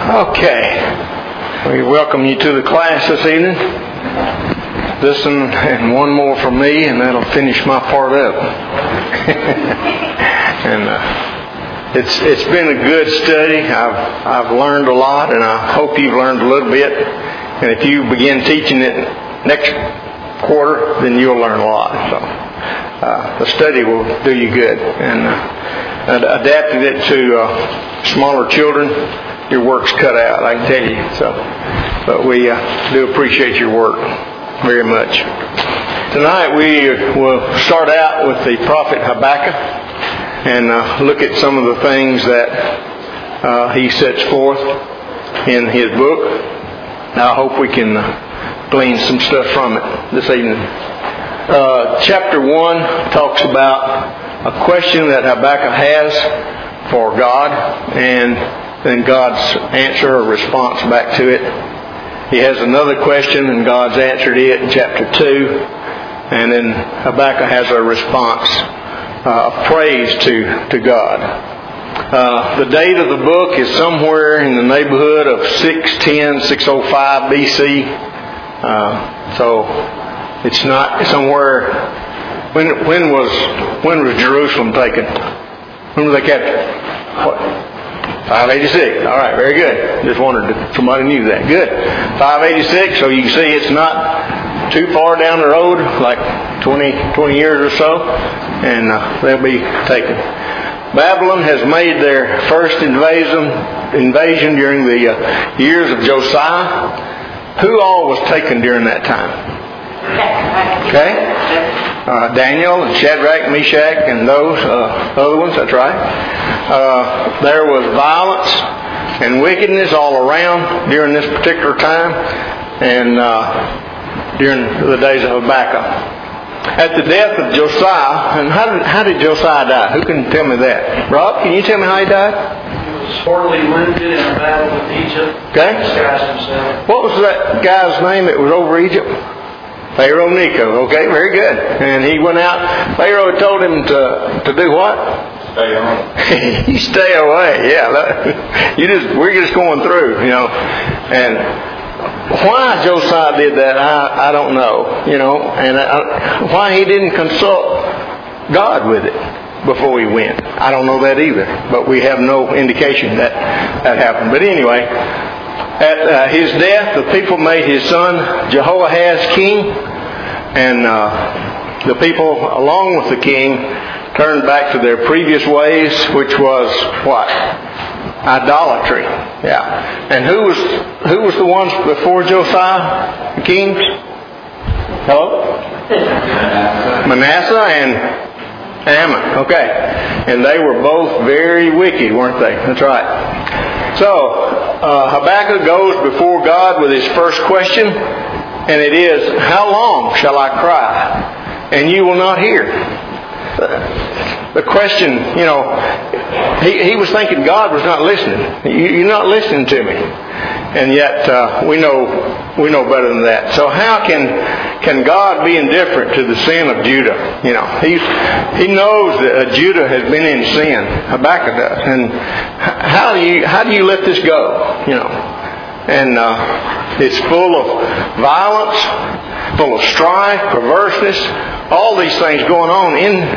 Okay. We welcome you to the class this evening. This and one more from me, and that'll finish my part up. And it's been a good study. I've learned a lot, and I hope you've learned a little bit. And if you begin teaching it next quarter, then you'll learn a lot. So the study will do you good. And adapted it to smaller children. Your work's cut out, I can tell you. So, but we do appreciate your work very much. Tonight we will start out with the prophet Habakkuk and look at some of the things that he sets forth in his book. I hope we can glean some stuff from it this evening. Chapter 1 talks about a question that Habakkuk has for God, and then God's answer or response back to it. He has another question, and God's answered it in chapter 2. And then Habakkuk has a response of praise to God. The date of the book is somewhere in the neighborhood of 610, 605 BC. So it's not somewhere. When was Jerusalem taken? When was they captured? What? 586. All right, very good. Just wondered if somebody knew that. Good. 586, so you can see it's not too far down the road, like 20 years or so, and they'll be taken. Babylon has made their first invasion during the years of Josiah. Who all was taken during that time? Okay. Daniel and Shadrach, Meshach, and those other ones, that's right. There was violence and wickedness all around during this particular time and during the days of Habakkuk. At the death of Josiah, and how did Josiah die? Who can tell me that? Rob, can you tell me how he died? He was sorely wounded in a battle with Egypt. Okay. Disguised himself. What was that guy's name that was over Egypt? Pharaoh Necho. Okay, very good. And he went out. Pharaoh told him to do what? Stay on. You stay away. Yeah. We're just going through, you know. And why Josiah did that, I don't know, you know. And why he didn't consult God with it before he went, I don't know that either. But we have no indication that happened. But anyway, at his death, the people made his son Jehoahaz king, and the people, along with the king, turned back to their previous ways, which was what? Idolatry. Yeah. And who was the ones before Josiah, the kings? Hello? Manasseh and Ammon. Okay. And they were both very wicked, weren't they? That's right. So, Habakkuk goes before God with his first question, and it is, how long shall I cry, and you will not hear? The question, you know, he was thinking God was not listening. You're not listening to me. And yet, we know better than that. So how can God be indifferent to the sin of Judah? You know, he knows that Judah has been in sin. Habakkuk does. And how do you let this go? You know, and it's full of violence, full of strife, perverseness, all these things going on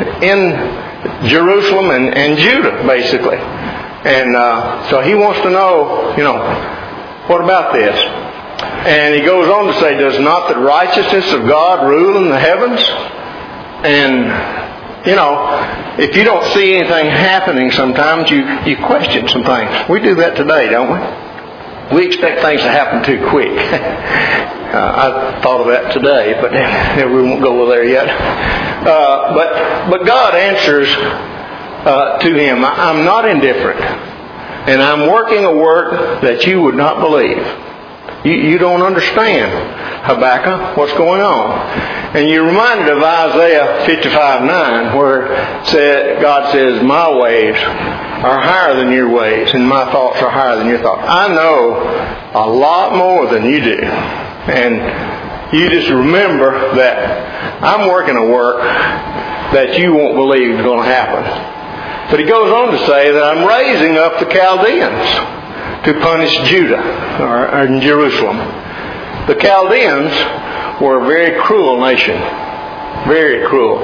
in Jerusalem and Judah, basically. And so he wants to know, you know, what about this? And he goes on to say, does not the righteousness of God rule in the heavens? And, you know, if you don't see anything happening sometimes, you question some things. We do that today, don't we? We expect things to happen too quick. I thought of that today, but we won't go there yet. But God answers to him, I'm not indifferent. And I'm working a work that you would not believe. You don't understand, Habakkuk, what's going on. And you're reminded of Isaiah 55:9, where God says, my ways are higher than your ways, and my thoughts are higher than your thoughts. I know a lot more than you do. And you just remember that I'm working a work that you won't believe is going to happen. But he goes on to say that I'm raising up the Chaldeans. to punish Judah or in Jerusalem. The Chaldeans were a very cruel nation. Very cruel.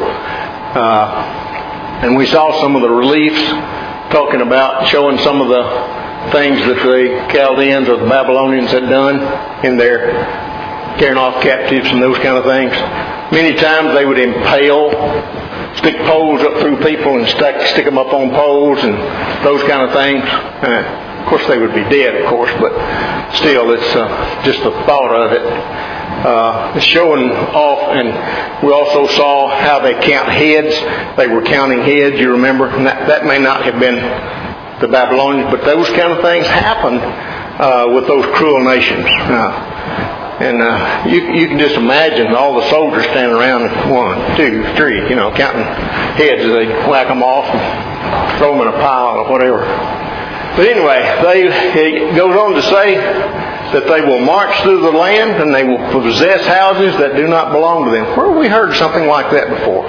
And we saw some of the reliefs talking about, showing some of the things that the Chaldeans or the Babylonians had done in their carrying off captives and those kind of things. Many times they would impale, stick poles up through people and stick them up on poles and those kind of things. Of course they would be dead, of course, but still it's just the thought of it. It's showing off, and we also saw how they count heads. They were counting heads, you remember? And that may not have been the Babylonians, but those kind of things happened with those cruel nations. And you can just imagine all the soldiers standing around, 1, 2, 3, counting heads as they whack them off and throw them in a pile or whatever. But anyway, it goes on to say that they will march through the land and they will possess houses that do not belong to them. Where have we heard something like that before?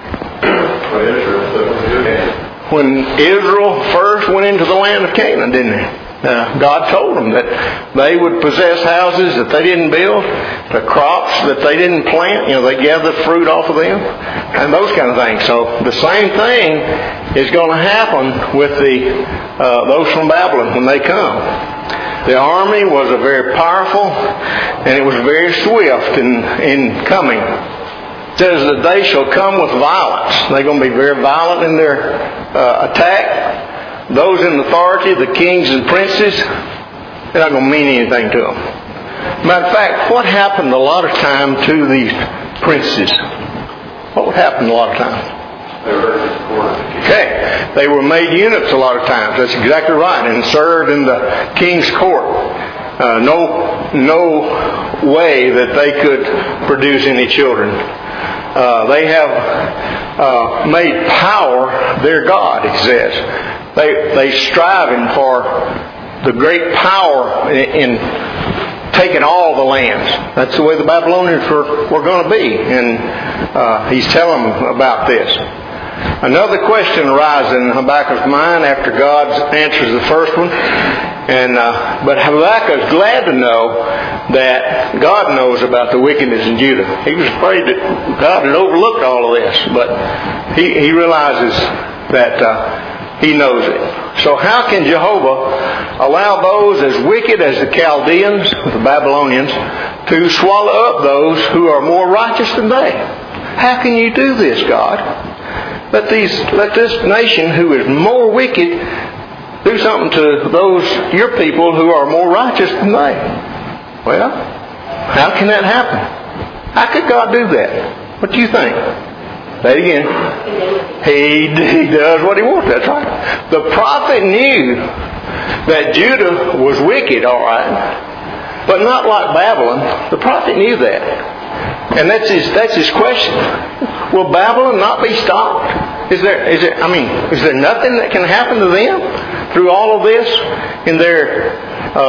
When Israel first went into the land of Canaan, didn't they? God told them that they would possess houses that they didn't build, the crops that they didn't plant, they gathered fruit off of them, and those kind of things. So the same thing is going to happen with those from Babylon when they come. The army was a very powerful, and it was very swift in coming. It says that they shall come with violence. They're going to be very violent in their attack. Those in authority, the kings and princes, they're not going to mean anything to them. Matter of fact, what happened a lot of time to these princes? What would happen a lot of times? Okay. They were made eunuchs a lot of times. That's exactly right. And served in the king's court. No way that they could produce any children. They have made power their God, it says. They striving for the great power in taking all the lands. That's the way the Babylonians were going to be. And he's telling them about this. Another question arises in Habakkuk's mind after God answers the first one. But Habakkuk is glad to know that God knows about the wickedness in Judah. He was afraid that God had overlooked all of this. But he realizes that He knows it. So how can Jehovah allow those as wicked as the Chaldeans, the Babylonians, to swallow up those who are more righteous than they? How can you do this, God? Let this nation who is more wicked do something to those, your people, who are more righteous than they. Well, how can that happen? How could God do that? What do you think? Say it again. He does what he wants. That's right. The prophet knew that Judah was wicked, all right, but not like Babylon. The prophet knew that, and that's his question. Will Babylon not be stopped? Is there nothing that can happen to them through all of this in their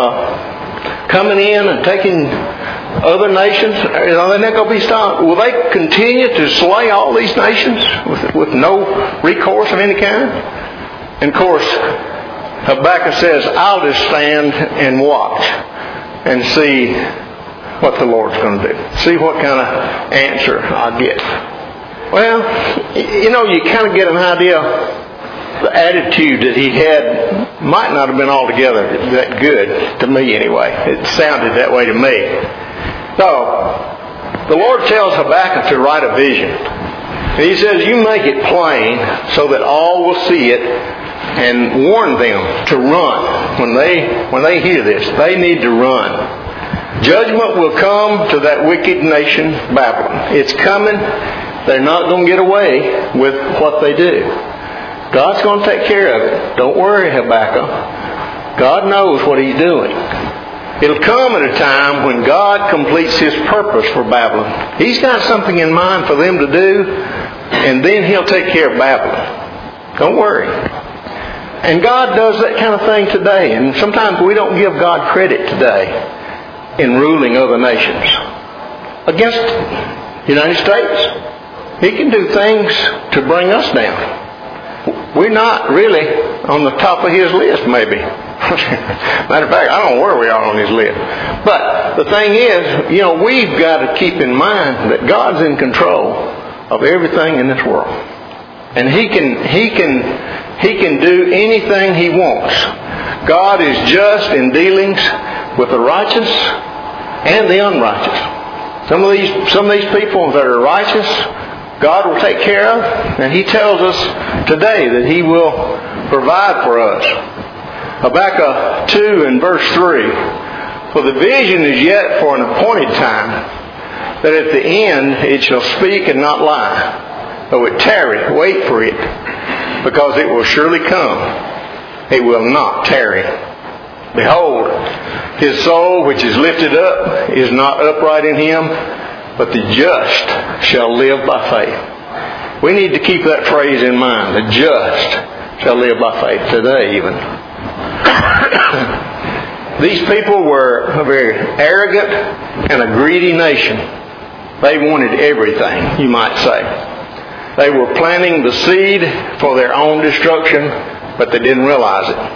coming in and taking other nations? They're not going to be stopped. Will they continue to slay all these nations with no recourse of any kind? And of course, Habakkuk says, I'll just stand and watch and see what the Lord's going to do. See what kind of answer I get. Well, you kind of get an idea. The attitude that he had might not have been altogether that good to me anyway. It sounded that way to me. So, the Lord tells Habakkuk to write a vision. And he says, you make it plain so that all will see it, and warn them to run. When they hear this, they need to run. Judgment will come to that wicked nation, Babylon. It's coming. They're not going to get away with what they do. God's going to take care of it. Don't worry, Habakkuk. God knows what He's doing. It'll come at a time when God completes His purpose for Babylon. He's got something in mind for them to do, and then He'll take care of Babylon. Don't worry. And God does that kind of thing today. And sometimes we don't give God credit today in ruling other nations. Against the United States, He can do things to bring us down. We're not really on the top of His list, maybe. Matter of fact, I don't know where we are on his list. But the thing is, we've got to keep in mind that God's in control of everything in this world. And He can do anything He wants. God is just in dealings with the righteous and the unrighteous. Some of these people that are righteous, God will take care of, and He tells us today that He will provide for us. Habakkuk 2 and verse 3, "For the vision is yet for an appointed time, that at the end it shall speak and not lie. Though it tarry, wait for it, because it will surely come. It will not tarry. Behold, his soul which is lifted up is not upright in him, but the just shall live by faith." We need to keep that phrase in mind. The just shall live by faith today even. These people were a very arrogant and a greedy nation. They wanted everything, you might say. They were planting the seed for their own destruction, but they didn't realize it.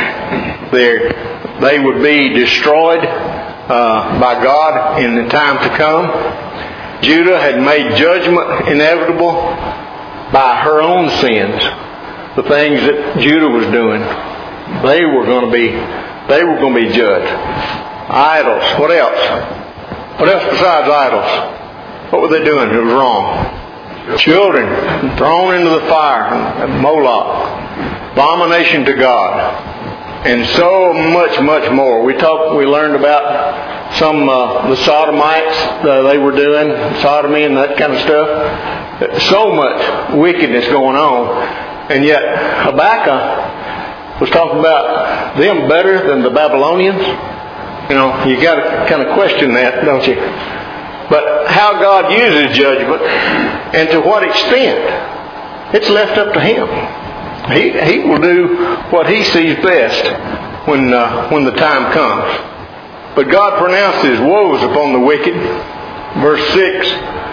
They would be destroyed by God in the time to come. Judah had made judgment inevitable by her own sins. The things that Judah was doing, they were going to be judged. Idols. What else? What else besides idols? What were they doing? It was wrong. Children thrown into the fire, Moloch, abomination to God, and so much more. We learned about some the Sodomites they were doing sodomy and that kind of stuff. So much wickedness going on, and yet Habakkuk was talking about them better than the Babylonians. You got to kind of question that, don't you? But how God uses judgment and to what extent, it's left up to Him. He will do what He sees best when the time comes. But God pronounces woes upon the wicked. Verse 6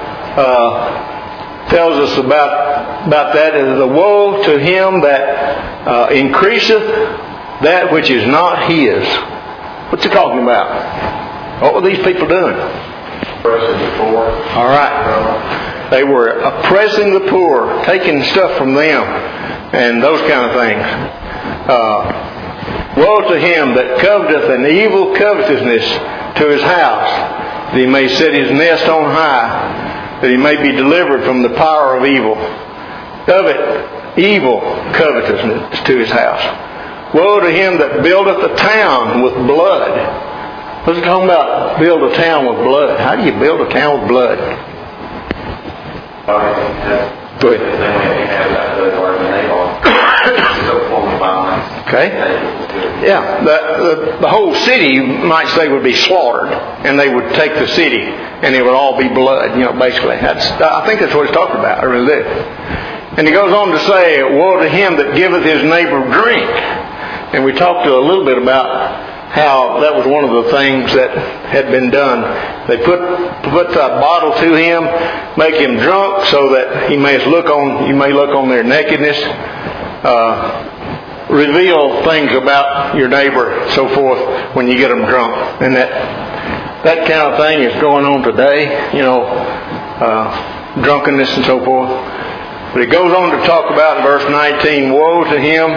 tells us about that as the woe to him that increaseth that which is not his. What's he talking about? What were these people doing? Oppressing the poor. All right. They were oppressing the poor, taking stuff from them, and those kind of things. Woe to him that coveteth an evil covetousness to his house, that he may set his nest on high, that he may be delivered from the power of evil. Covet evil covetousness to his house. Woe to him that buildeth a town with blood. What's it talking about? Build a town with blood. How do you build a town with blood? Go ahead. Okay. Yeah. The whole city, you might say, would be slaughtered, and they would take the city, and it would all be blood. Basically, I think that's what he's talking about. I really do. And he goes on to say, "Woe to him that giveth his neighbor drink." And we talked a little bit about how that was one of the things that had been done. They put a bottle to him, make him drunk, so that you may look on their nakedness, reveal things about your neighbor, so forth, when you get them drunk. And that kind of thing is going on today, drunkenness and so forth. But it goes on to talk about in verse 19, "Woe to him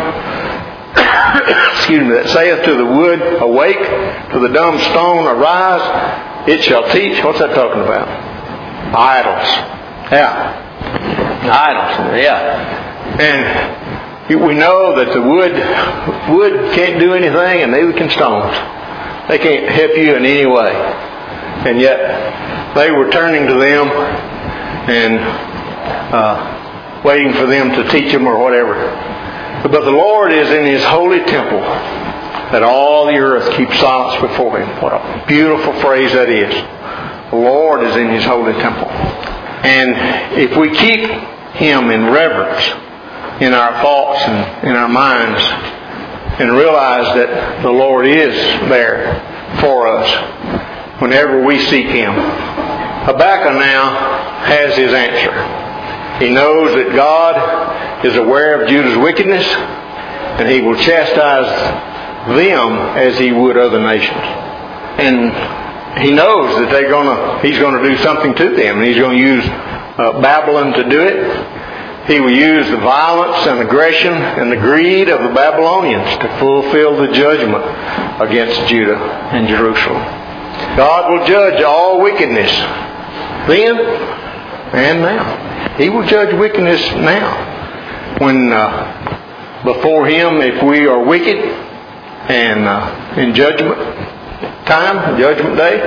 that saith to the wood, awake, to the dumb stone, arise, it shall teach." What's that talking about? Idols. Yeah. Idols. Yeah. And we know that the wood can't do anything, and neither can stones. They can't help you in any way. And yet, they were turning to them and waiting for them to teach them or whatever. But the Lord is in His holy temple, that all the earth keeps silence before Him. What a beautiful phrase that is. The Lord is in His holy temple. And if we keep Him in reverence in our thoughts and in our minds, and realize that the Lord is there for us whenever we seek Him. Habakkuk now has his answer. He knows that God is aware of Judah's wickedness, and He will chastise them as He would other nations. And He knows that He's going to do something to them. And He's going to use Babylon to do it. He will use the violence and aggression and the greed of the Babylonians to fulfill the judgment against Judah and Jerusalem. God will judge all wickedness then and now. He will judge wickedness now. When before Him, if we are wicked and in judgment time, judgment day,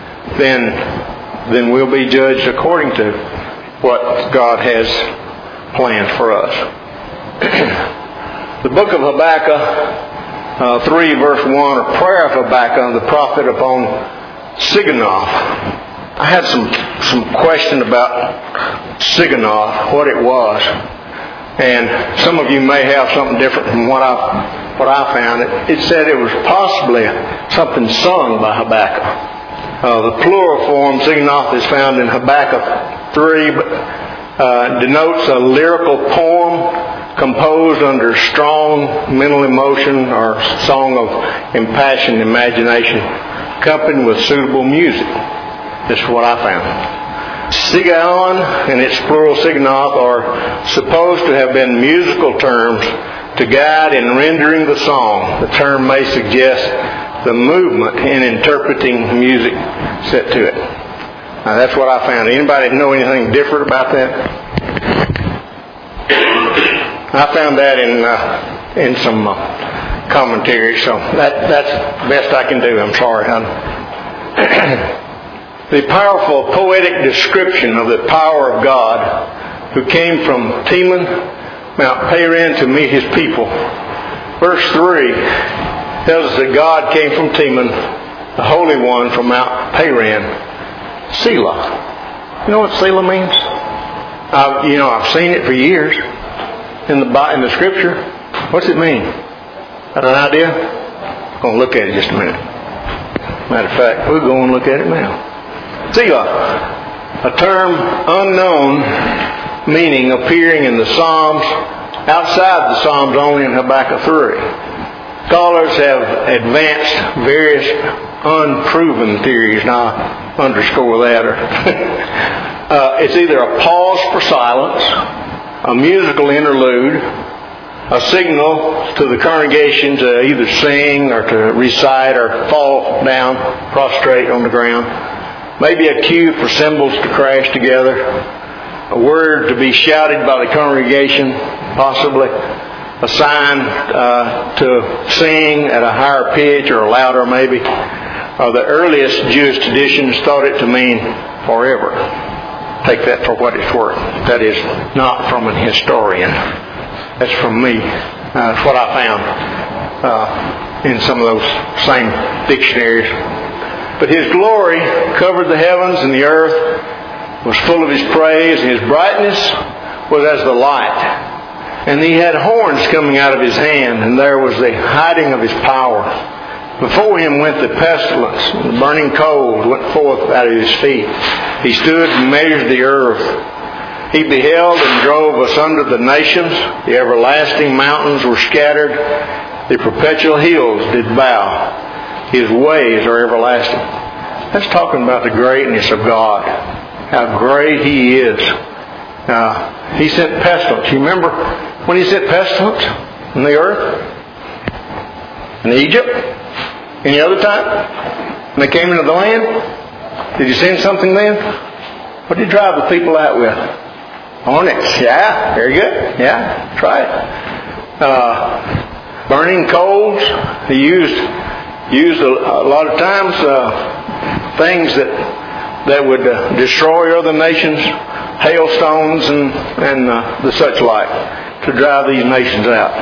then we'll be judged according to what God has planned for us. The book of Habakkuk 3 verse 1, or prayer of Habakkuk, the prophet upon Siganoth. I had some question about Siganoth, what it was. And some of you may have something different from what I found. It said it was possibly something sung by Habakkuk. The plural form, Siganoth, is found in Habakkuk 3, but denotes a lyrical poem composed under strong mental emotion or song of impassioned imagination, accompanied with suitable music. This is what I found. Sigaon and its plural Siganoth are supposed to have been musical terms to guide in rendering the song. The term may suggest the movement in interpreting music set to it. Now, that's what I found. Anybody know anything different about that? I found that in some commentary, so that's the best I can do. I'm sorry. The powerful poetic description of the power of God who came from Teman, Mount Paran, to meet His people. Verse 3 tells us that God came from Teman, the Holy One from Mount Paran, Selah. You know what Selah means? I've seen it for years in the Scripture. What's it mean? Got an idea? I'm going to look at it just a minute. Matter of fact, we'll go and look at it now. Selah, a term unknown, meaning appearing in the Psalms, outside the Psalms only in Habakkuk 3. Scholars have advanced various unproven theories, and I'll underscore that. It's either a pause for silence, a musical interlude, a signal to the congregation to either sing or to recite or fall down, prostrate on the ground. Maybe a cue for cymbals to crash together, a word to be shouted by the congregation, possibly a sign to sing at a higher pitch or louder maybe. The earliest Jewish traditions thought it to mean forever. Take that for what it's worth. That is not from an historian. That's from me. That's what I found in some of those same dictionaries. But His glory covered the heavens, and the earth was full of His praise, and His brightness was as the light. And He had horns coming out of His hand, and there was the hiding of His power. Before Him went the pestilence, and the burning coals went forth out of His feet. He stood and measured the earth. He beheld and drove asunder the nations. The everlasting mountains were scattered. The perpetual hills did bow. His ways are everlasting. That's talking about the greatness of God. How great He is. He sent pestilence. You remember when He sent pestilence in the earth? In Egypt? Any other time? When they came into the land? Did He send something then? What did He drive the people out with? Hornets. Yeah, very good. Yeah, try it. Burning coals. He used a lot of times things that would destroy other nations, hailstones and the such like, to drive these nations out.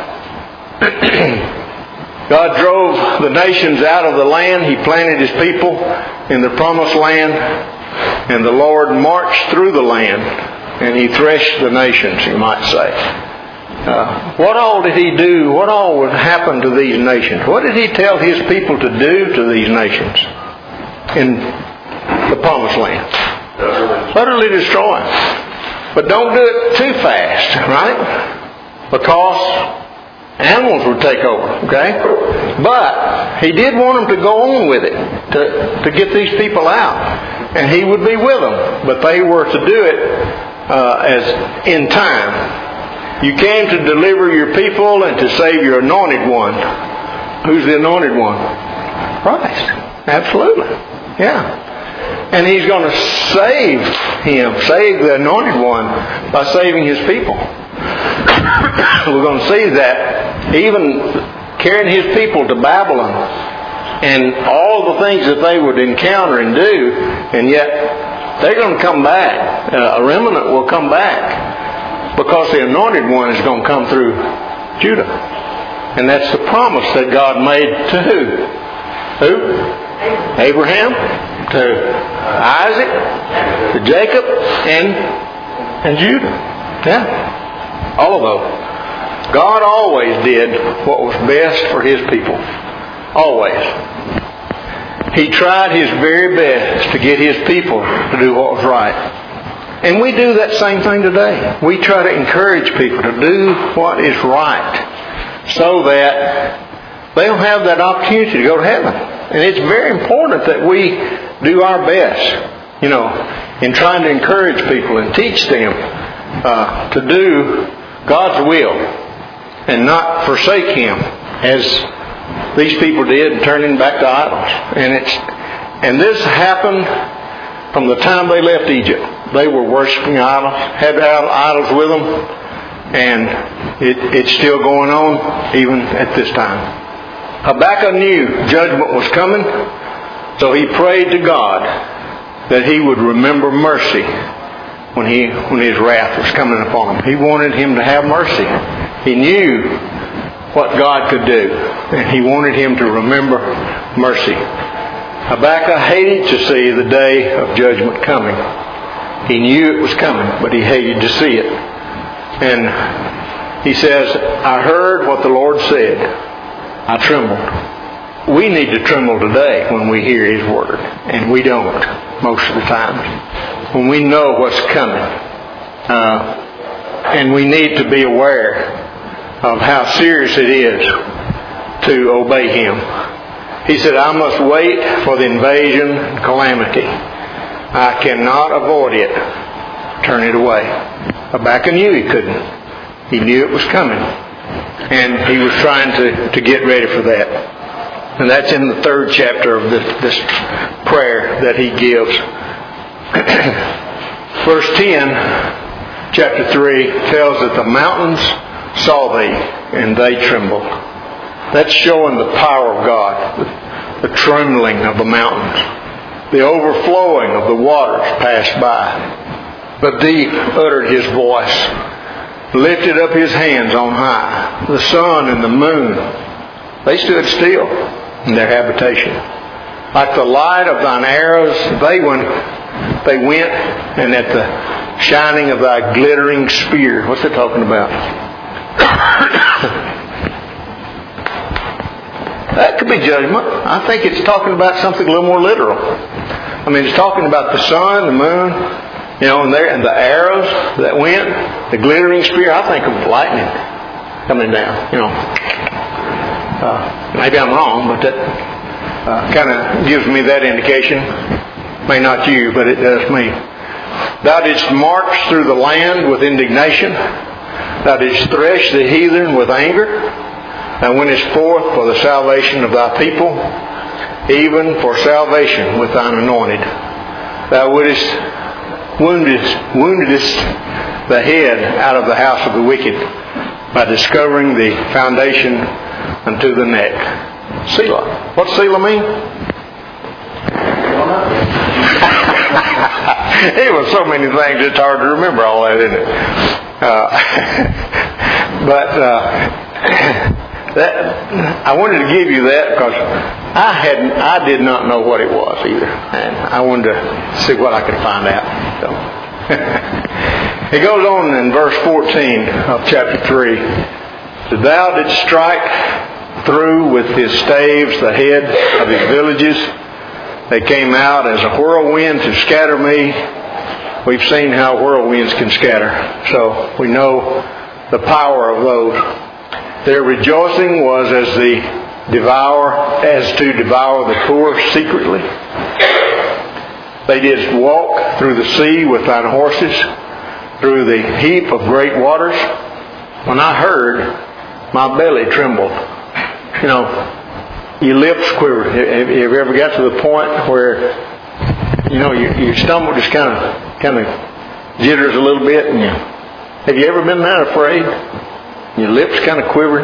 God drove the nations out of the land. He planted His people in the promised land, and the Lord marched through the land, and He threshed the nations, you might say. What all did He do? What all would happen to these nations? What did He tell His people to do to these nations in the promised land? Utterly destroy them. But don't do it too fast, right? Because Animals would take over, okay? But he did want them to go on with it, to get these people out. And he would be with them. But they were to do it as in time. You came to deliver your people and to save your anointed one. Who's the anointed one? Christ. Absolutely. Yeah. And he's going to save the anointed one, by saving his people. We're going to see that even carrying his people to Babylon and all the things that they would encounter and do, and yet they're going to come back. A remnant will come back because the anointed one is going to come through Judah. And that's the promise that God made to who? Who? Abraham, to Isaac, to Jacob, and Judah. Yeah. All of those. God always did what was best for His people. Always. He tried His very best to get His people to do what was right. And we do that same thing today. We try to encourage people to do what is right so that they'll have that opportunity to go to heaven. And it's very important that we do our best, in trying to encourage people and teach them to do God's will and not forsake Him as these people did, turning back to idols. And this happened from the time they left Egypt. They were worshiping idols, had idols with them, and it's still going on even at this time. Habakkuk knew judgment was coming, so he prayed to God that He would remember mercy when His wrath was coming upon him. He wanted him to have mercy. He knew what God could do, and he wanted him to remember mercy. Habakkuk hated to see the day of judgment coming. He knew it was coming, but he hated to see it. And he says, I heard what the Lord said. I trembled. We need to tremble today when we hear His Word, and we don't most of the time. When we know what's coming, and we need to be aware of how serious it is to obey Him. He said, I must wait for the invasion and calamity. I cannot avoid it. Turn it away. Habakkuk knew he couldn't. He knew it was coming. And he was trying to get ready for that. And that's in the 3rd chapter of this prayer that he gives. Verse 10, chapter 3, tells that the mountains saw thee, and they trembled. That's showing the power of God, the trembling of the mountains. The overflowing of the waters passed by. The deep uttered His voice, lifted up His hands on high. The sun and the moon, they stood still in their habitation. Like the light of thine arrows, they went, and at the shining of thy glittering spear. What's it talking about? That could be judgment. I think it's talking about something a little more literal. I mean, it's talking about the sun, the moon, and the arrows that went, the glittering spear. I think of lightning coming down, maybe I'm wrong, but that kind of gives me that indication. May not you, but it does me. Thou didst march through the land with indignation. Thou didst thresh the heathen with anger. Thou wentest forth for the salvation of thy people, even for salvation with thine anointed. Thou woundedest the head out of the house of the wicked by discovering the foundation unto the neck. Selah. What's Selah mean? It was so many things, it's hard to remember all that, isn't it? I wanted to give you that because I did not know what it was either, and I wanted to see what I could find out. So. It goes on in verse 14 of chapter 3. Thou didst strike through with his staves the head of his villages. They came out as a whirlwind to scatter me. We've seen how whirlwinds can scatter, so we know the power of those. Their rejoicing was as to devour the poor secretly. They did walk through the sea with thine horses, through the heap of great waters. When I heard, my belly trembled. You know, your lips quivered. Have you ever got to the point where, you know, your stomach just kind of jitters a little bit? And have you ever been that afraid? Your lips kind of quivered.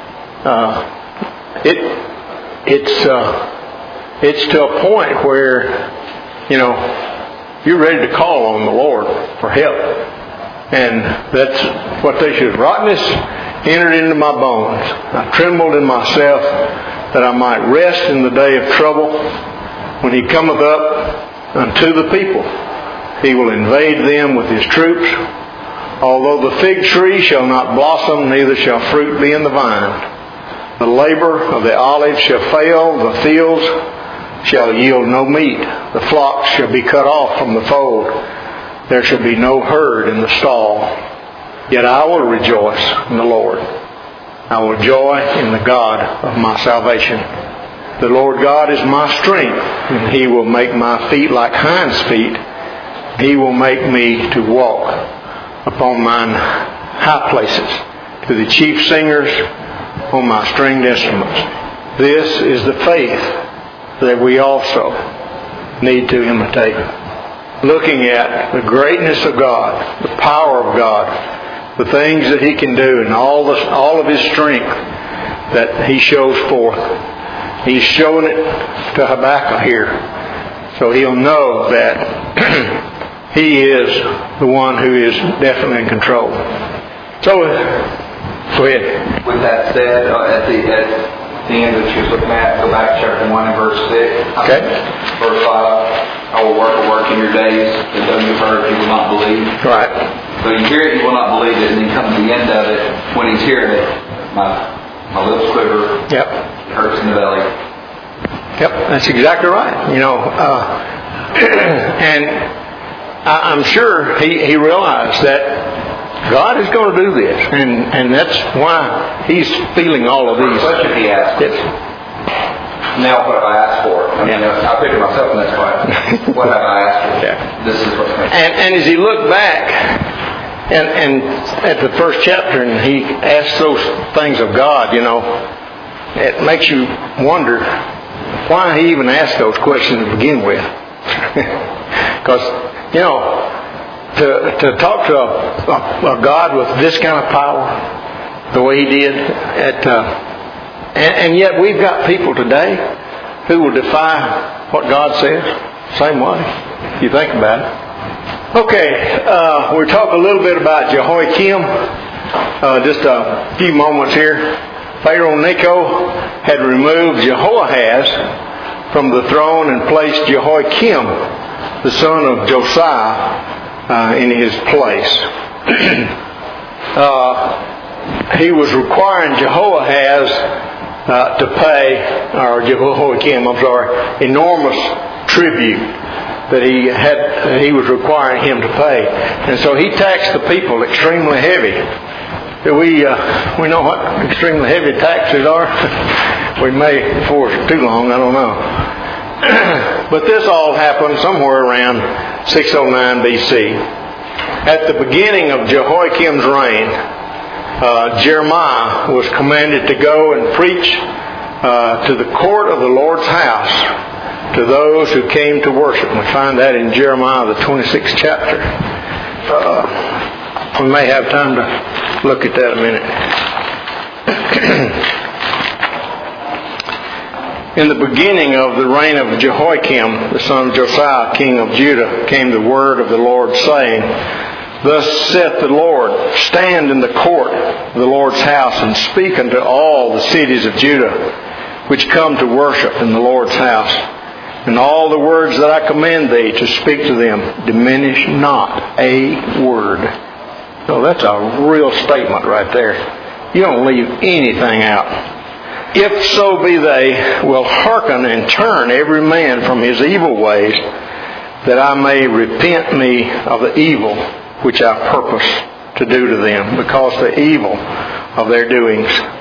It's to a point where, you know, you're ready to call on the Lord for help. And that's what they should. Rottenness entered into my bones. I trembled in myself that I might rest in the day of trouble. When he cometh up unto the people, he will invade them with his troops. Although the fig tree shall not blossom, neither shall fruit be in the vine. The labor of the olive shall fail, the fields shall yield no meat. The flocks shall be cut off from the fold. There shall be no herd in the stall. Yet I will rejoice in the Lord. I will joy in the God of my salvation. The Lord God is my strength, and he will make my feet like hinds' feet. He will make me to walk upon mine high places, to the chief singers on my stringed instruments. This is the faith that we also need to imitate. Looking at the greatness of God, the power of God, the things that he can do, and all of his strength that he shows forth. He's showing it to Habakkuk here, so he'll know that he is the one who is definitely in control. So, go ahead. With that said, at the end that you was looking at, go back to chapter 1 and verse 6. Okay. Verse 5, I will work a work in your days, and though you've heard, you will not believe. Right. So you hear it, you will not believe it, and then come to the end of it, when he's hearing it, my lips quiver. Yep. It hurts in the belly. Yep, that's exactly right. You know, and I'm sure he realized that God is going to do this, and that's why he's feeling all of these. What should he ask? Yes. Now what have I asked for? I mean, I picture myself in that spot. What have I asked for? Yeah. This is what's going to happen. And as he looked back and at the first chapter, and he asked those things of God, you know, it makes you wonder why he even asked those questions to begin with. Because, you know, to talk to a God with this kind of power, the way he did, and yet we've got people today who will defy what God says, same way, if you think about it. Okay, we'll talk a little bit about Jehoiakim, just a few moments here. Pharaoh Necho had removed Jehoahaz from the throne and placed Jehoiakim, the son of Josiah, in his place. He was requiring Jehoiakim, enormous tribute that he was requiring him to pay. And so he taxed the people extremely heavy. We know what extremely heavy taxes are. We may, before it's too long, I don't know. But this all happened somewhere around 609 BC. At the beginning of Jehoiakim's reign, Jeremiah was commanded to go and preach to the court of the Lord's house to those who came to worship. We find that in Jeremiah, the 26th chapter. We may have time to look at that a minute. In the beginning of the reign of Jehoiakim, the son of Josiah, king of Judah, came the word of the Lord, saying, Thus saith the Lord, stand in the court of the Lord's house, and speak unto all the cities of Judah, which come to worship in the Lord's house. And all the words that I command thee to speak to them, diminish not a word. So that's a real statement right there. You don't leave anything out. If so be they will hearken and turn every man from his evil ways, that I may repent me of the evil which I purpose to do to them, because the evil of their doings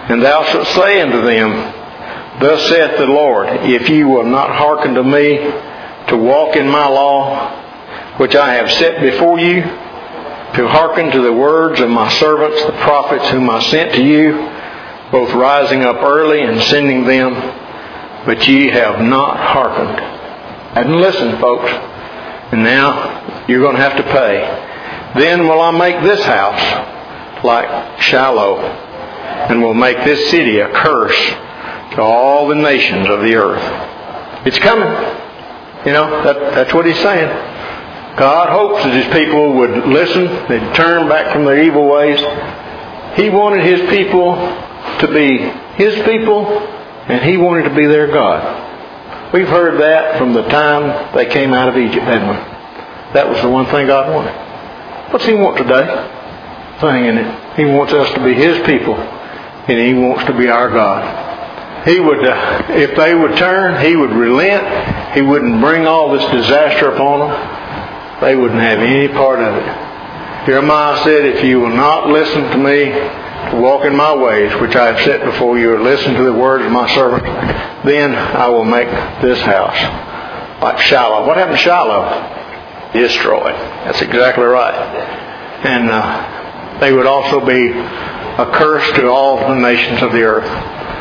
And thou shalt say unto them, Thus saith the Lord, if ye will not hearken to me, to walk in my law, which I have set before you, to hearken to the words of my servants, the prophets whom I sent to you, both rising up early and sending them, but ye have not hearkened. Hadn't listened, folks. And now you're going to have to pay. Then will I make this house like Shiloh, and will make this city a curse to all the nations of the earth. It's coming. You know, that's what he's saying. God hopes that his people would listen, they'd turn back from their evil ways. He wanted his people to be his people, and he wanted to be their God. We've heard that from the time they came out of Egypt, hadn't we? That was the one thing God wanted. What's he want today? Thing in it. He wants us to be his people, and he wants to be our God. He would, if they would turn, he would relent. He wouldn't bring all this disaster upon them. They wouldn't have any part of it. Jeremiah said, if you will not listen to me, to walk in my ways, which I have set before you, or listen to the words of my servant, then I will make this house like Shiloh. What happened to Shiloh? Destroyed. That's exactly right. And they would also be a curse to all the nations of the earth.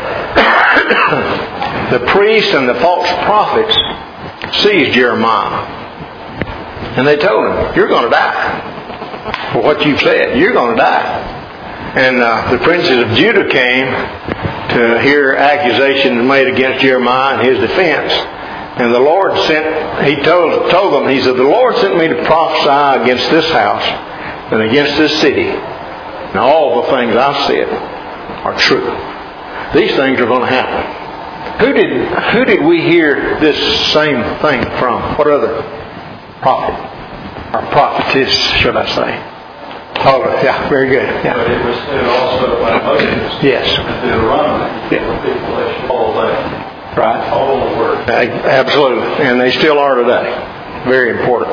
The priests and the false prophets seized Jeremiah. And they told him, you're going to die. For what you've said, you're going to die. And the princes of Judah came to hear accusations made against Jeremiah in his defense. And the Lord he told them, he said, the Lord sent me to prophesy against this house and against this city. And all the things I said are true. These things are going to happen. Who did we hear this same thing from? What other prophet? Or prophetess, should I say? Oh, yeah, very good. Yeah. But it was said also by Moses. Yes. Deuteronomy. Yeah. People that should follow that. Right. All the word. Absolutely. And they still are today. Very important.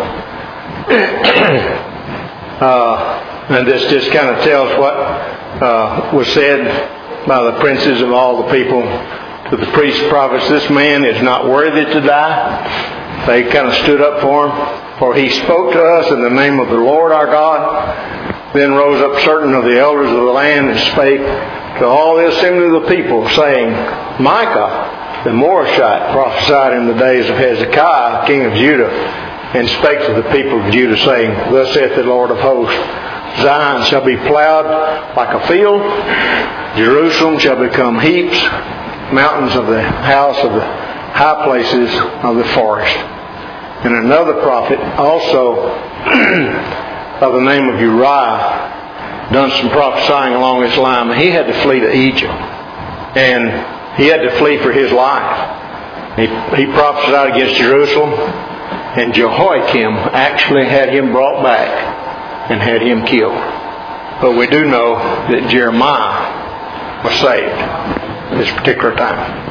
And this just kind of tells what was said by the princes of all the people to the priests and prophets. This man is not worthy to die. They kind of stood up for him. For he spoke to us in the name of the Lord our God. Then rose up certain of the elders of the land and spake to all the assembly of the people, saying, Micah the Morashite prophesied in the days of Hezekiah, king of Judah, and spake to the people of Judah, saying, Thus saith the Lord of hosts, Zion shall be plowed like a field, Jerusalem shall become heaps, mountains of the house of the high places of the forest. And another prophet also by the name of Uriah done some prophesying along this line. He had to flee to Egypt. And he had to flee for his life. He prophesied against Jerusalem. And Jehoiakim actually had him brought back and had him killed. But we do know that Jeremiah was saved at this particular time.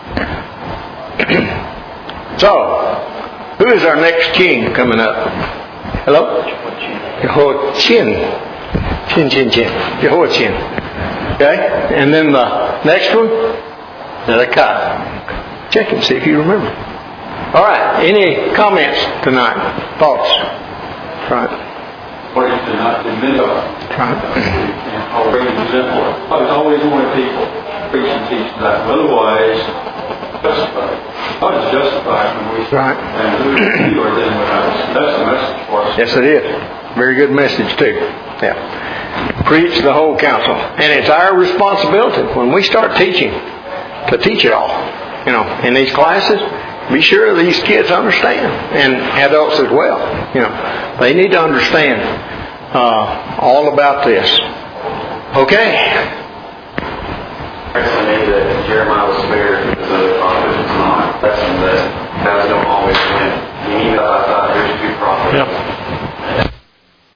So, who is our next king coming up? Hello? Jehoiachin. Jehoiachin. Okay? And then the next one, Zedekiah. Check and see if you remember. All right. Any comments tonight? Thoughts? Right. Or you did not admit of. Right. I'll bring an example. I was always wanting people to preach and teach that. Otherwise, justified. God is justified when we Right. and who you are then with us. That's the message for us. Yes, it is. Very good message, too. Yeah. Preach the whole counsel. And it's our responsibility when we start teaching to teach it all. You know, in these classes, be sure these kids understand. And adults as well. You know, they need to understand all about this. Okay. Personally, maybe that Jeremiah was spared because other prophets was not. That's that don't always win. You need to here's two prophets. Yep.